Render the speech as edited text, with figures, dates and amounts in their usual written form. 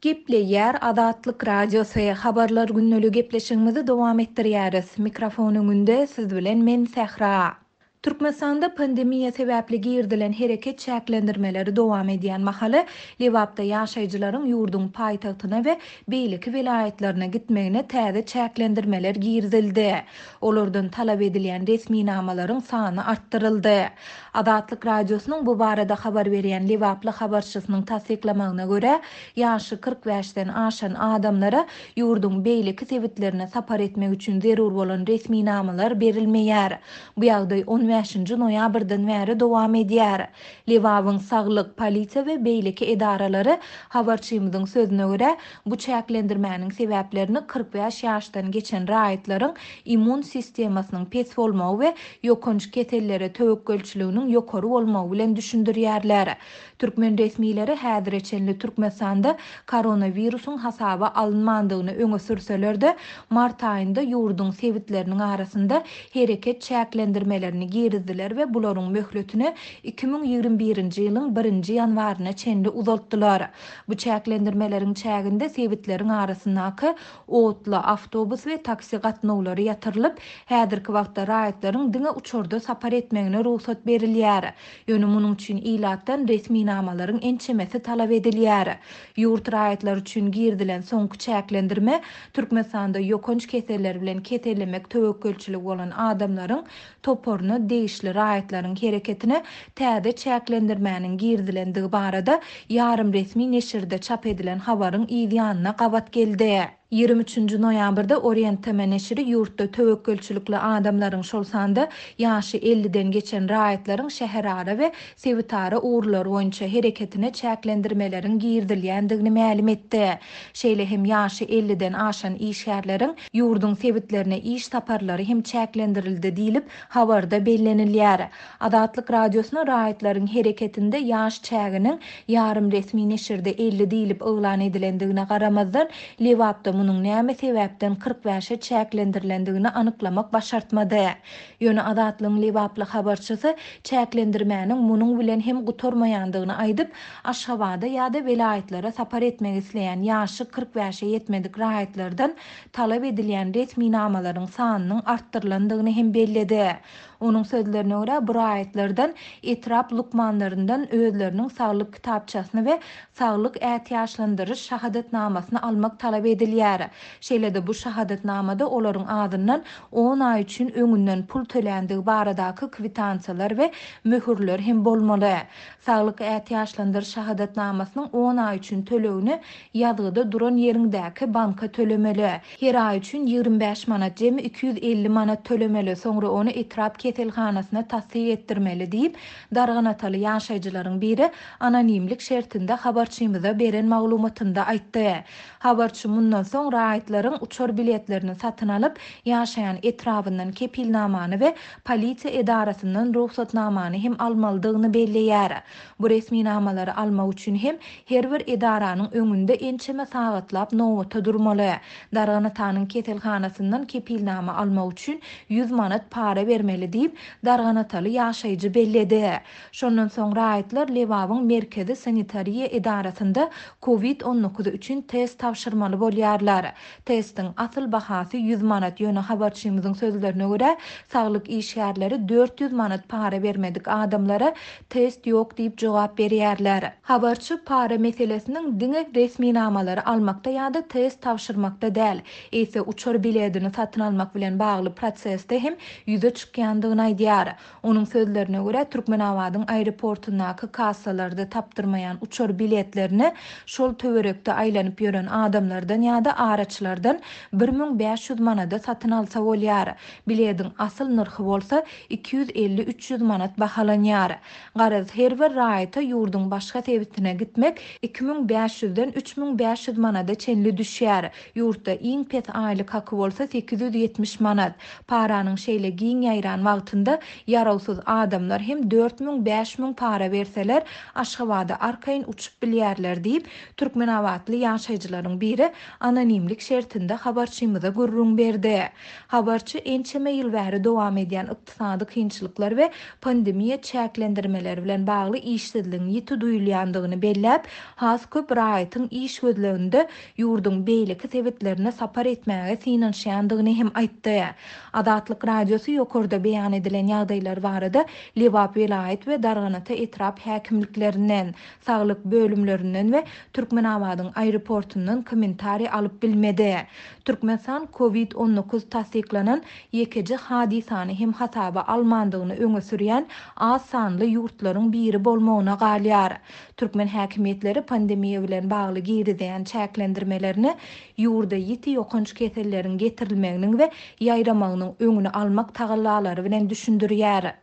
Gepleýär Adatlyk radiosu habarlar günnäli gepleşigimizi dowam etdirýäris. Mikrofon öňünde siz bilen men Sähra. Türkmenistanda pandemiýa sebäpli girdilen hereket çäklendirmeleri dowam edýän mahaly Lewapda ýaşaýjylaryň ýurdun paýtagtyna we beýleki vilayetlerine gitmegine täze çäklendirmeler girdildi. Olardan talap edilýän resmi namalaryň sany artdyryldy. Adatlyk radiosynyň bu barada habar berýän Lewaply habarçysynyň tasdiklamagyna görä, ýaşy 45-den aşan adamlara ýurdun beýleki sebitlerine sapar etmek üçin zerur bolan resmi namalar berilmeýär. Bu ýagdaý 15-nji noýabrdan bäri dowam edýär. Lewabyň saglyk, polisiýa we beýleki edaralary habarçymyzyň sözüne görä, bu çäklendirmäniň sebäplerini 45 ýaşdan geçen raýatlaryň immun sistemasynyň pes bolmagy we ýokunç kesellere töwekkülçiliginiň ýokary bolmagy bilen düşündirýärler. Türkmen resmileri häzirçe Türkmenistanda koronawirusyň hasaba alınmandygyny öňe sürseler-de, mart aýynda ýurdun sebitleriniň arasynda hereket çäklendirmelerini girdiler we bularyň möhletini 2021-nji ýylyň 1-nji ýanwaryna çenli uzaltdylar. Bu çäklendirmeleriň çäginde sebitleriň arasyndaky otla awtobus we taksi gatnawlary ýatyrylyp, häzirki wagtda raýatlaryň diňe uçurda sapar etmegine ruhsat berilýär. Ýöne munyň üçin ilatdan resmi namalaryň ençemesi talap edilýär. Ýurt raýatlar üçin girdilen soňky çäklendirme Türkmenistanda ýokunç keseller bilen kesellemek töwekkülçiligi bolan adamlaryň toporny değişli raýatlaryň hereketine täze çäklendirmäniň girdilendigi barada ýarym resmi neşirde çap edilen habaryň ýygyanyna gabat geldi. 23-nji noýabrda Orienteme neşiri ýurtda töwekkülçilikli adamlaryň şol sanda ýaşy 50-den geçen raýatlaryň şäherara we sebitara uğurlar boýunça hereketine çäklendirmeleriň girdilýändigini ma'lum etdi. Şeýle hem ýaşy 50-den aşan işgärleriň ýurdun sebitlerine iş saparlary hem çäklendirildi diýilip habarda bellenilýär. Adatlyk radiosyna raýatlaryň hereketinde ýaş çäginiň ýarym resmi neşirde 50 diýilip oglan edilendigine garamazdan Lewapda munyň näme sebäpden 45-e çäklendirilendигini anyklamak başartmady. Ýöne Adatlyň Lewaply habarçysy çäklendirmäniň munyň bilen hem gutormaýandygyny aýdyp, Aşgabatda ýa-da vilayetlere sapar etmek isleýän ýaşy 45-e ýetmedik raýatlardan talap edilýän resmi namalaryň sanynyň artdyrylandygyny hem belledi. Onun sözlerine görä bu raýatlardan etrap lukmanlaryndan özleriniň saglyk kitapçasyny we saglyk ähtiýaçlandyryş şahadatnamasyny almak talap edilýär. Şeýle-de bu şahadatnamada olaryň adyndan 10 ay üçin öňünden pul töländigi baradaky kwitansiýalar we möhürler hem bolmaly. Saglyk ähtiýaçlandyryş şahadatnamasynyň 10 ay üçin tölegini ýazgyda duran ýeriňdäki banka tölemeli. Her ay üçin 25 manat jemi 250 manat tölemeli. Soňra onu etrap keselhanasyna tasdiq etdirmeli diýip darganatyly ýaşaýjylaryň biri anonimlik şertinde habarçymyza beren maglumatynda aýtdy. Habarçy mundan soň raýatlaryň uçur biletlerini satyn alyp ýaşaýan etrabyndan kepilnamany we polisiýa edarasyndan ruhsatnamany hem almalydygyny belleýär. Bu resmi namalary almak üçin hem her bir edaranyň öňünde ençeme sagatlap nowata durmaly. Darganatanyň keselhanasyndan kepilnama almak üçin 100 manat para bermeli diýip darganatyly ýaşaýjy belledi. Şondan soň raýatlar Lewabyň merkezi sanitariýa edarasynda COVID-19 üçin test tapşyrmaly bolýarlar. Testiň asyl bahasy 100 manat. Ýöne habarçymyzyň sözlerine görä, saglyk işgärleri 400 manat para bermedik adamlara test ýok diýip jogap berýärler. Habarçy para meselesiniň diňe resmi namalary almakda ýa-da test tapşyrmakda däl, ise uçur biletini satyn almak bilen bagly prosesde hem ýüze çykýandygyny aýdýar. Onuň sözlerine görä, Türkmenabadyň aeroportundaky kassalarda tapdyrmaýan uçur biletlerini şol töwerekde aýlanyp ýören adamlardan ýa-da araçlardan 1500 manada satyn alsa bolýar. Bilediň asyl narhy bolsa 250-300 manat bahalanýar. Garaz her bir raýata ýurdun başga sebitine gitmek 2500-den 3500 manada çenli düşýär. Ýurtda iň pes aýlyk haky bolsa 870 manat. Paranyň şeýle giň ýaýran wagtynda ýarawsyz adamlar hem 4000-5000 para berseler Aşgabatda arkaýyn uçup bilýärler diýip Türkmenawatly ýaşaýjylaryň biri anonimlik şertinde habarçymyza gurrun berdi. Habarçy ençeme ýyl bäri dowam edýän ykdysady kynçylyklar we pandemiýa çäklendirmeleri bilen bagly işsizligiň ýiti duýulýandygyny belläp, has köp raýatyň iş gözleginde ýurdun beýleki sebetlerine sapar etmäge synanşýandygyny hem aýtdy. Adatlyk radiosu ýokurda beýan edilen ýagdaýlar barada Lewap vilayet we Darganata etrap häkimliklerinden, saglyk bölümlerinden we Türkmenabadyň aeroportundan kommentari alyp bilmedi. Türkmenistan COVID-19 tasdiklanan ýekiji hadisany hem hasaba almandygyny öňe sürýän az sanly ýurtlaryň biri bolmagyna galýar. Türkmen häkimetleri pandemiýa bilen bagly girizýän çäklendirmelerini ýurda ýiti ýokunç keselleriň getirilmeginiň we ýaýramagynyň öňüni almak tagallalary bilen düşündirýär.